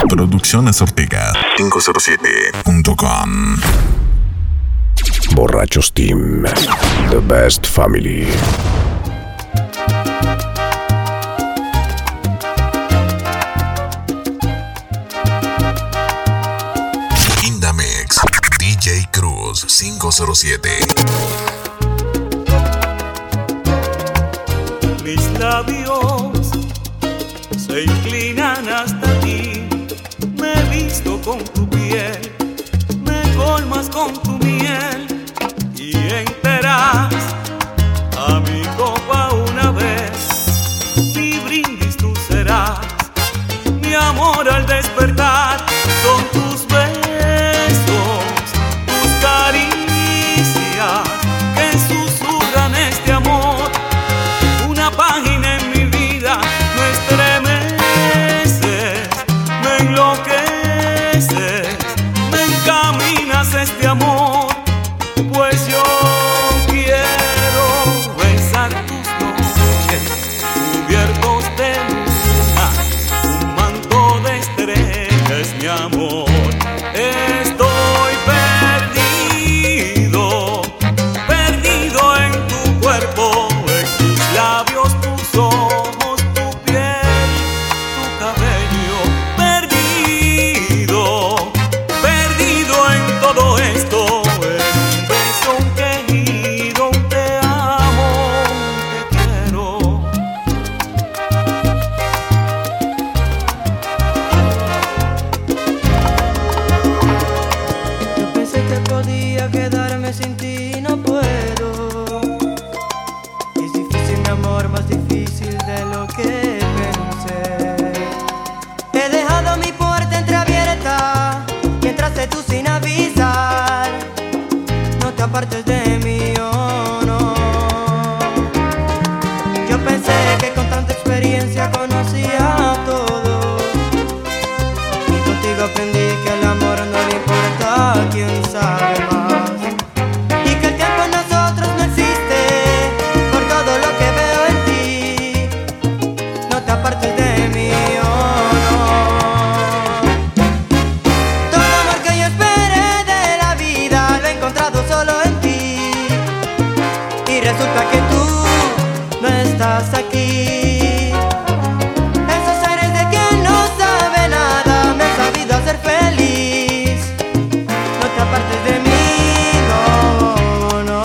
Producciones Ortega 507.com. Borrachos Team, the best family. Indamix, DJ Cruz 507. Mis labios se inclinan hasta ti, me visto con tu piel, me colmas con tu miel y enteras a mi copa una vez. Mi brindis tú serás, mi amor al despertar, son tus besos, tus caricias que susurran este amor. Una página en mi vida no estremeces, me enloqueces, me encaminas este amor, pues yo quiero besar tus noches cubiertos de luna, un manto de estrellas, mi amor. Estoy perdido, perdido en tu cuerpo, en tus labios, tus ojos, tu piel, tu cabello. Perdido, perdido en todo esto, en un beso, un quejido, un te amo, te quiero. Yo pensé que podía quedarme sin ti, no puedo. Es difícil, mi amor, más difícil de lo que pensé. He dejado mi puerta entreabierta y entraste tú sin avisar. No te apartes de mí, oh no. Yo pensé que con tanta experiencia conocía todo, y contigo aprendí que el amor no le importa a quien sabe más, y que el tiempo en nosotros no existe. Por todo lo que veo en ti, no te apartes de mí, oh no. Todo amor que yo esperé de la vida lo he encontrado solo en ti, y resulta que tú no estás aquí. Esos aires de quien no sabe nada me han sabido hacer feliz. No te apartes de mí, no, no.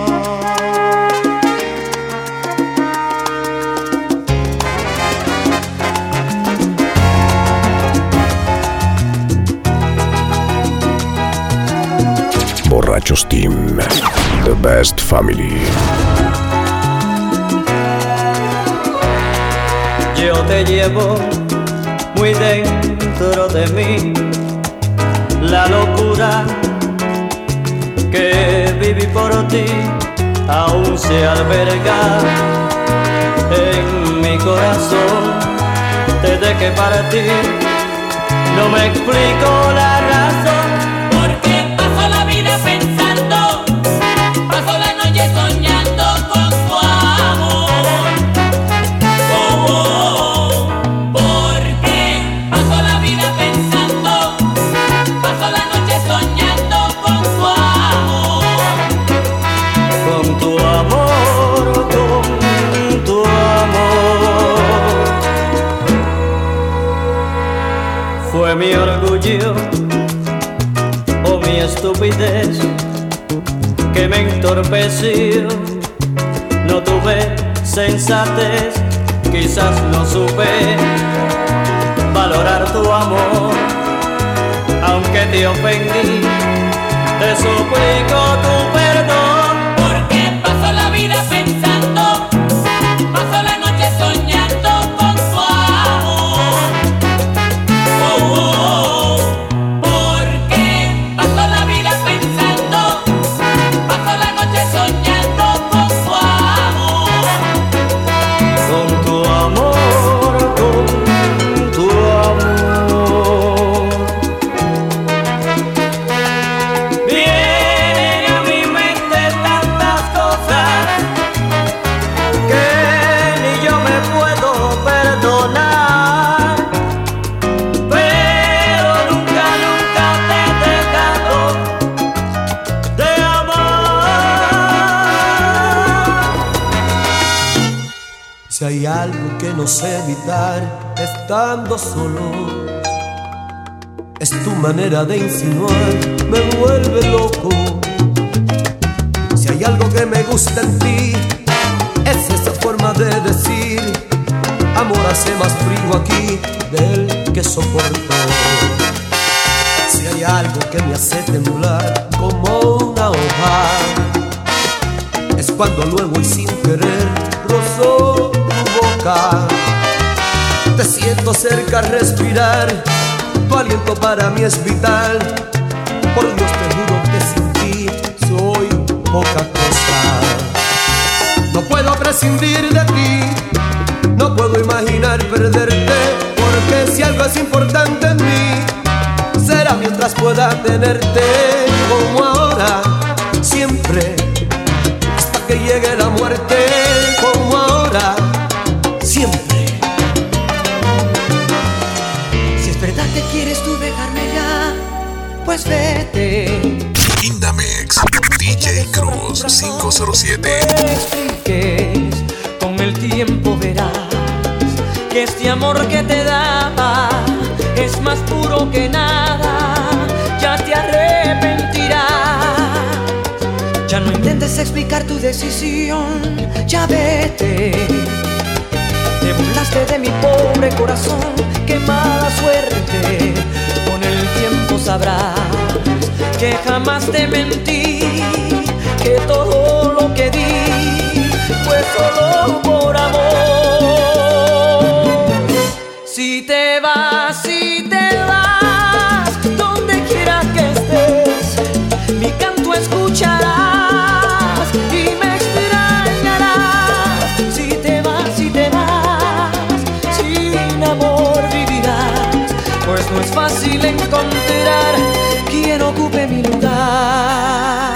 Borrachos Team, the best family. Yo te llevo muy dentro de mí, la locura que viví por ti aún se alberga en mi corazón. Desde que partí no me explico la razón. Porque paso la vida pensando, paso la noche soñando con tu amor. Oh, oh, oh. Porque paso la vida pensando, paso la noche soñando con tu amor. Con tu amor, con tu amor. Fue mi orgullo o mi estupidez que me entorpeció. No tuve sensatez, quizás no supe valorar tu amor. Aunque te ofendí, te suplico tu perdón. Porque paso la vida pensando, paso la noche soñando con tu amor. Oh, oh, oh. Porque paso la vida pensando, paso la noche soñando con tu amor. Con tu amor, con tu amor. Vienen a mi mente algo que no sé evitar estando solo, es tu manera de insinuar, me vuelve loco. Si hay algo que me gusta en ti, es esa forma de decir: amor, hace más frío aquí del que soporto. Si hay algo que me hace temblar como una hoja, es cuando luego y sin querer rozo tu boca. Te siento cerca, respirar, tu aliento para mí es vital. Por Dios te juro que sin ti soy poca cosa. No puedo prescindir de ti, no puedo imaginar perderte, porque si algo es importante en mí, será mientras pueda tenerte, como ahora, siempre, hasta que llegue la muerte, como ahora, siempre. Si es verdad que quieres tú dejarme ya, pues vete. Indamex, DJ Cruz 507. Expliques, con el tiempo verás que este amor que te daba es más puro que nada. Ya te arrepentirás. Ya no intentes explicar tu decisión, ya vete. Te burlaste de mi pobre corazón, qué mala suerte. Con el tiempo sabrás que jamás te mentí, que todo lo que di fue solo por amor. Si te vas, donde quiera que estés, mi canto escucharás y me extrañarás. Si te vas, sin amor vivirás, pues no es fácil encontrar quien ocupe mi lugar.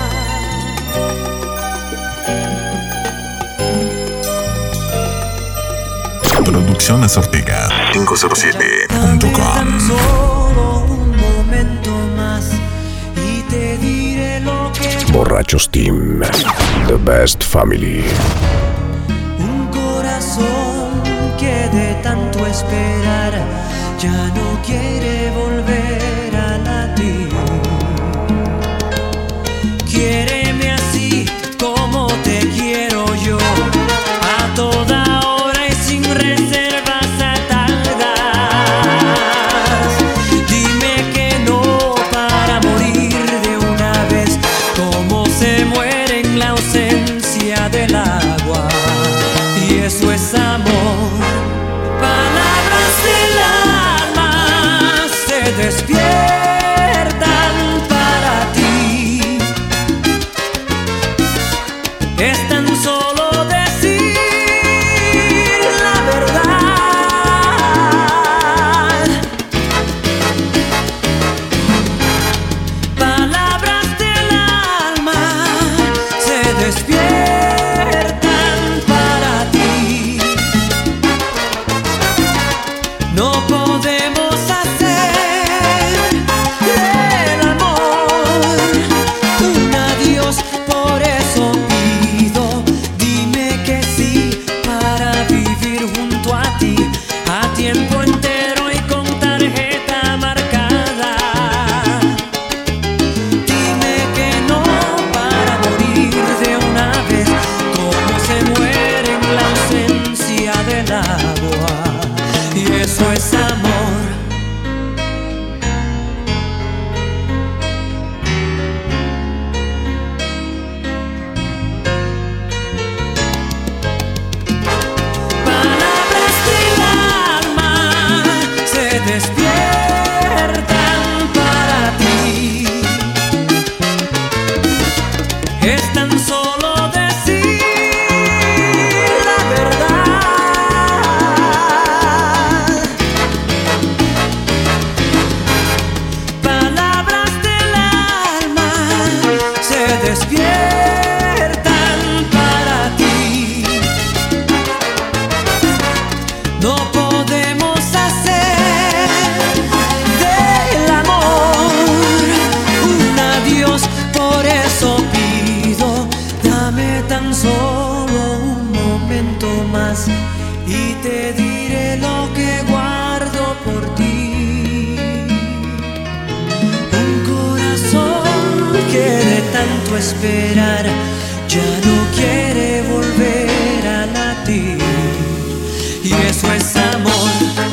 Producciones Ortega 507.com. Solo un momento más y te diré lo que Borrachos Team, the best family. un corazón que de tanto esperar ya no quiere volver a latir. Quiéreme así como te quiero yo, a toda hora y sin reservas atardas. Dime que no para morir de una vez, como se muere en la ausencia del agua. Y eso es amor. Palabras del alma se despiertan para ti. Es tan solo decir la verdad. Palabras del alma se despiertan para ti. No podemos hacer tanto esperar ya no quiere volver a latir. Y eso es amor.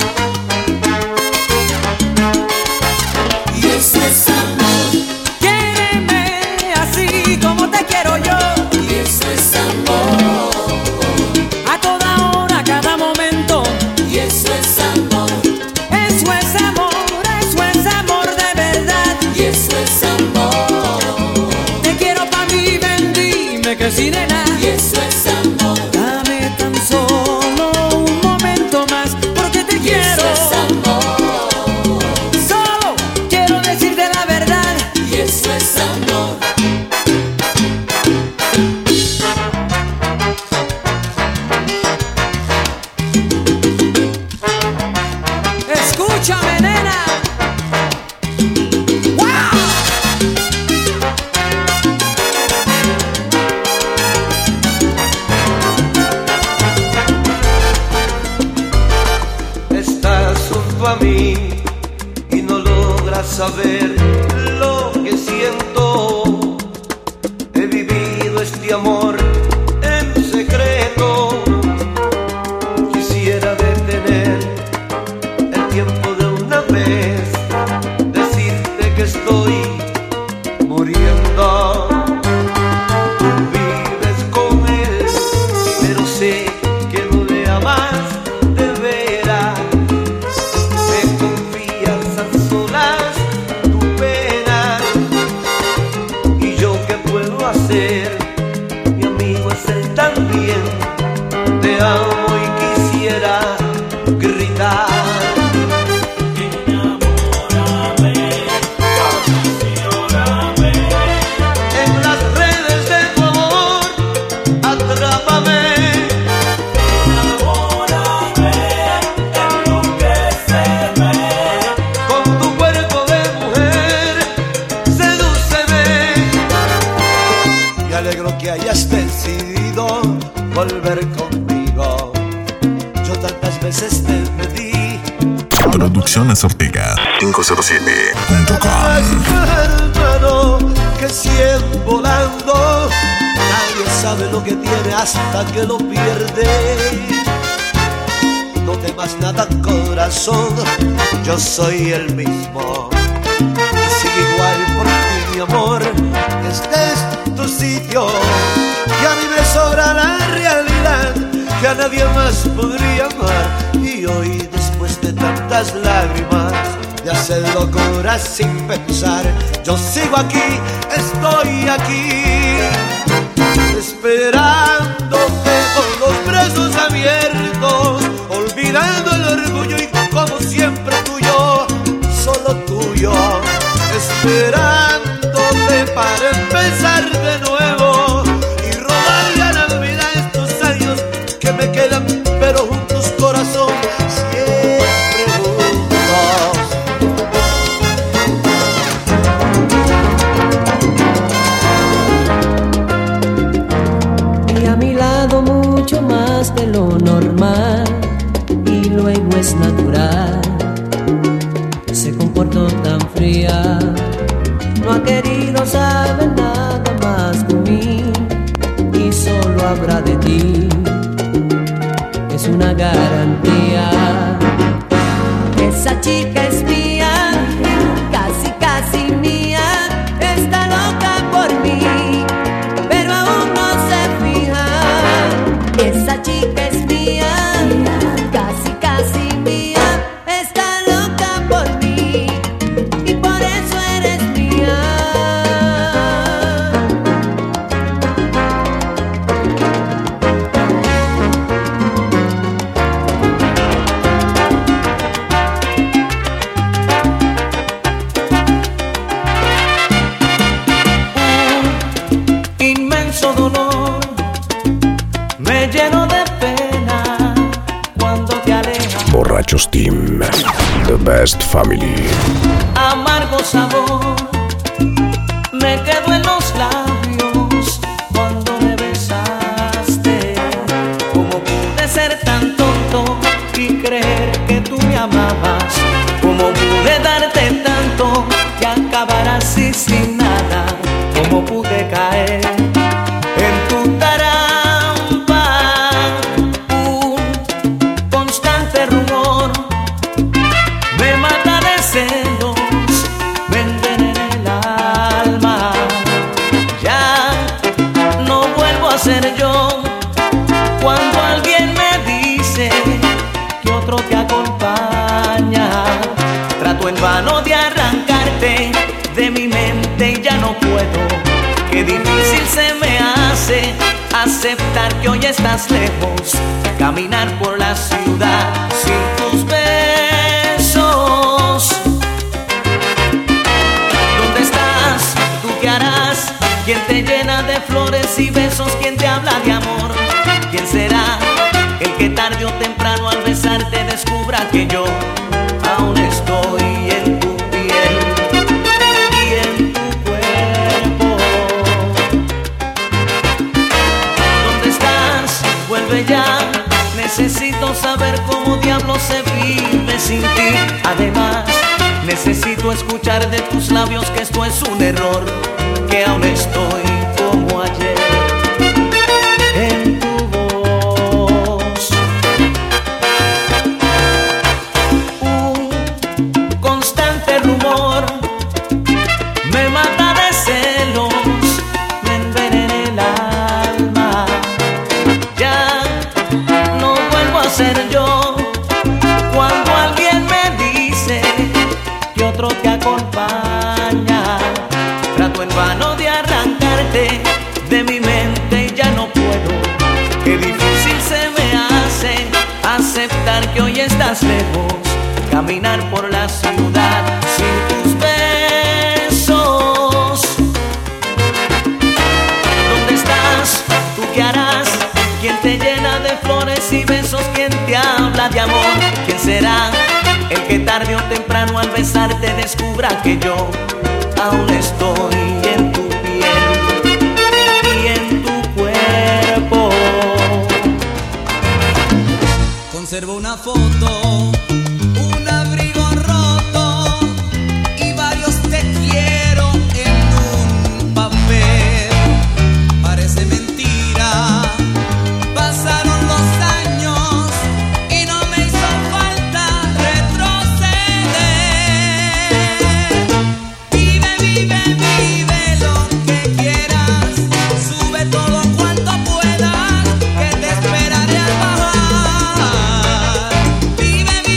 Y eso es amor. Quiéreme así como te quiero yo. Y eso es amor. A toda hora, a cada momento. Y eso es amor. Eso es amor de verdad. Y eso es amor. Te quiero pa' mí, ven, dime que sí de nada. Y eso es amor. Dame tan solo un momento más, porque te Y quiero. eso es amor. Solo quiero decirte la verdad. Y eso es amor. Escúchame, nena. ¡Wow! Estás junto a mí y no logras saber lo que siento. He vivido este amor en secreto. Quisiera detener el tiempo de una vez, decirte que estoy muriendo. Tú vives con él, pero sé que no le amas de veras. Me confías a solas tu pena. ¿Y yo qué puedo hacer? Mi amigo es él también. Te amo y quisiera gritar. En las redes de tu amor, atrápame. Con tu cuerpo de mujer, sedúceme. Me alegro que hayas decidido volver conmigo. Yo tantas veces te pedí. Producciones Ortega 507.com. Hermano, que siguen volando. Nadie sabe lo que tiene hasta que lo pierde. No temas nada, corazón, yo soy el mismo. Y sigue igual por ti, mi amor. Este es tu sitio. Y a mí me sobra la realidad, que a nadie más podría amar. Y hoy, después de tantas lágrimas, de hacer locuras sin pensar, yo sigo aquí, estoy aquí, esperándote con los brazos abiertos, olvidando el orgullo y como siempre tuyo, solo tuyo, esperándote para empezar de nuevo y robarle a la vida estos años que me quedan, pero juntos, corazón, siempre juntos. Y a mi lado mucho más de lo normal, y luego es natural. Se comportó tan fría, no ha querido saber nada más de mí, y solo habla de ti. Es una garantía. Esa chica es mía, casi, casi mía. Está loca por mí, pero aún no se fija. Esa chica es mía, casi, casi mía. Está loca por mí y por eso eres mía. Inmenso dolor me lleno de pena cuando te alejas. Borrachos Team, the best family. Amargo sabor me quedó en los labios cuando me besaste. ¿Cómo pude ser tan tonto y creer que tú me amabas? ¿Cómo pude darte tanto y acabar así sin nada? ¿Cómo pude celos me envenené el alma. Ya no vuelvo a ser yo cuando alguien me dice que otro te acompaña. Trato en vano de arrancarte de mi mente y ya no puedo. Qué difícil se me hace aceptar que hoy estás lejos, caminar por la ciudad sin tus besos. ¿Dónde estás? ¿Tú qué harás? ¿Quién te llena de flores y besos? ¿Quién te habla de amor? ¿Quién será el que tarde o temprano al besarte descubra que yo aún estoy en tu piel y en tu cuerpo? ¿Dónde estás? Vuelve ya. Necesito saber cómo diablos se vive sin ti. Además, necesito escuchar de tus labios que esto es un error, que aún estoy como ayer en tu voz. Un constante rumor me mata de celos, me envenena el alma. Ya no vuelvo a ser yo cuando alguien me dice que otro te acompaña. Trato en vano de arrancarte de mi mente y ya no puedo. Qué difícil se me hace aceptar que hoy estás lejos, caminar por la ciudad sin tus besos. ¿Dónde estás? ¿Tú qué harás? ¿Quién te llena de flores y besos? ¿Quién te habla de amor? ¿Quién será el que tarde o temprano al besarte descubra que yo aún estoy en tu piel y en tu cuerpo? Conservo una foto, un abrigo roto y varios te quiero en un papel. Parece mentira, pasaron los años y no me hizo falta retroceder. Vive, vive, vive lo que quieras, sube todo cuanto puedas, que te esperaré al bajar. Vive,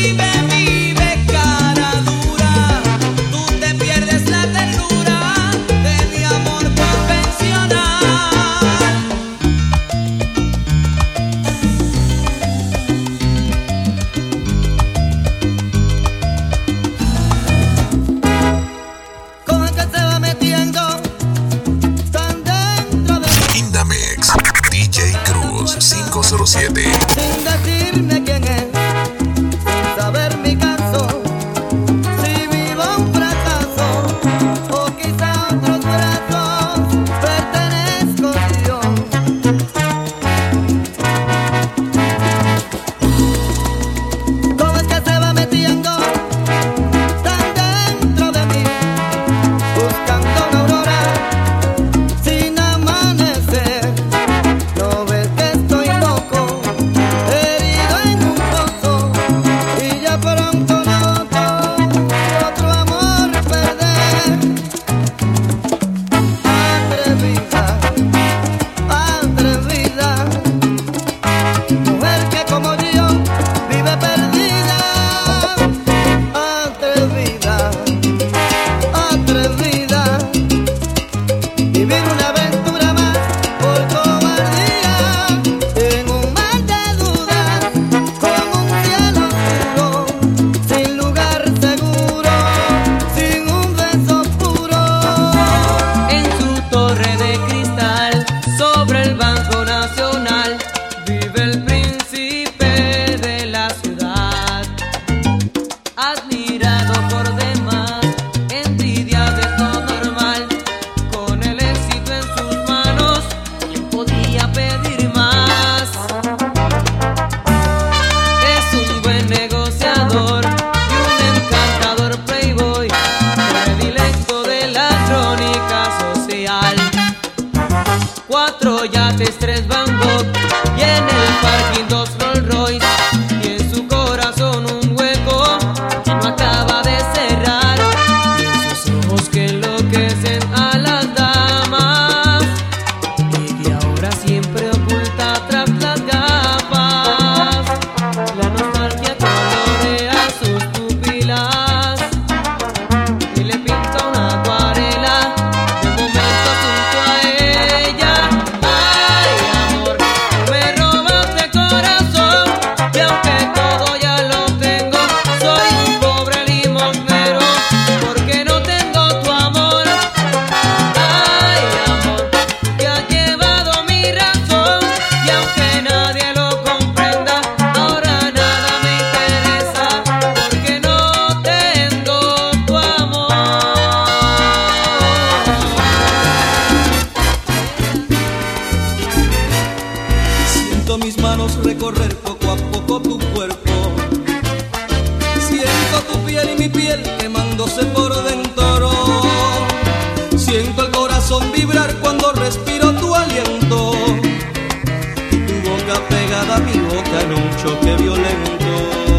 quemándose por dentro. Siento el corazón vibrar cuando respiro tu aliento. Tu boca pegada a mi boca en un choque violento.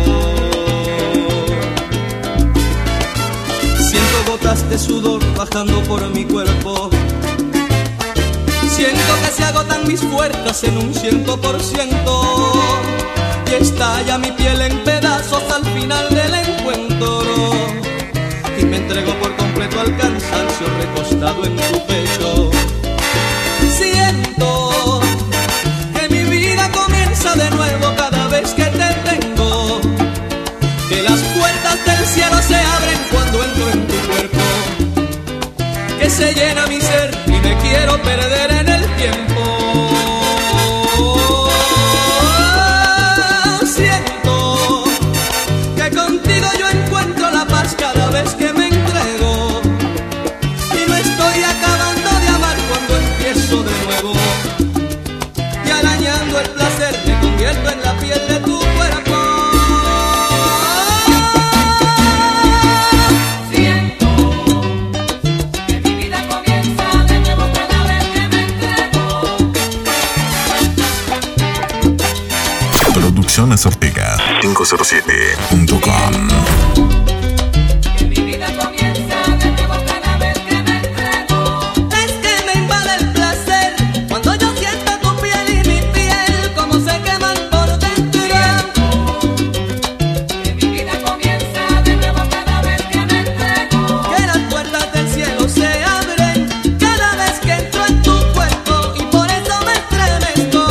Siento gotas de sudor bajando por mi cuerpo. Siento que se agotan mis fuerzas en un 100%. Y estalla mi piel en pedazos al final del encuentro. Y me entrego por completo al cansancio recostado en tu pecho. Siento que mi vida comienza de nuevo cada vez que te tengo. Que las puertas del cielo se abren cuando entro en tu cuerpo. Que se llena mi ser y me quiero perder en el tiempo. Siento que contigo yo encuentro la paz cada vez que me entrego. Y no estoy acabando de amar cuando empiezo de nuevo. Y arañando el placer me convierto en la piel de tu cuerpo. Producciones Ortega 507.com. Que mi vida comienza de nuevo cada vez que me entrego. Es que me invade el placer cuando yo siento tu piel y mi piel como se queman por dentro. Que mi vida comienza de nuevo cada vez que me entrego. Que las puertas del cielo se abren cada vez que entro en tu cuerpo y por eso me estremezco.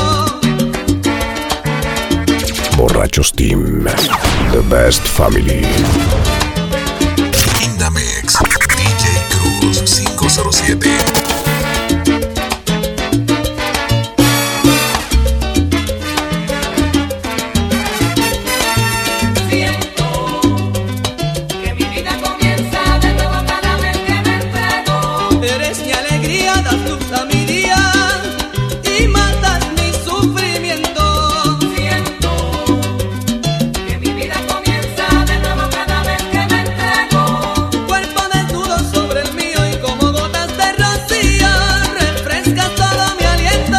Borrachos Team, the best family. In the Mix, DJ Cruz 507. Siento que mi vida comienza de nuevo cada vez que me entrego. Eres mi alegría, das luz a mi día y matas mi sufrimiento. Siento que mi vida comienza de nuevo cada vez que me entrego. Tu cuerpo desnudo sobre el mío y como gotas de rocío refrescas todo mi aliento.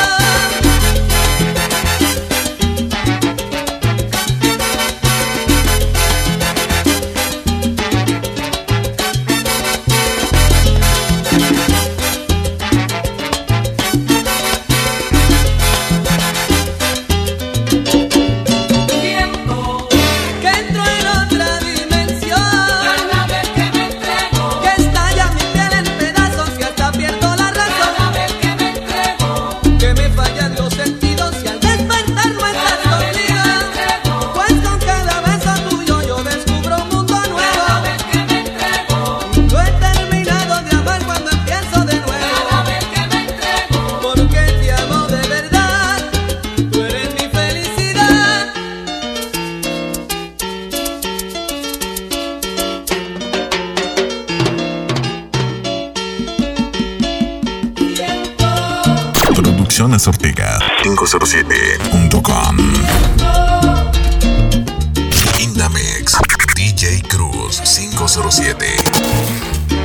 Siento Que entro en otra dimensión. cada vez que me entrego. Que estalla mi piel en pedazos y hasta pierdo la razón. Cada vez que me entrego. Que me fallan los sentidos y al despertar no estás conmigo. Pues con cada beso tuyo yo descubro un mundo Cada nuevo. vez que me entrego. No he terminado de amar cuando empiezo de nuevo. Cada vez que me entrego. Porque te amo de verdad. Tú eres mi felicidad. Producciones Ortega 507.com. In the Mix, DJ Cruz 507.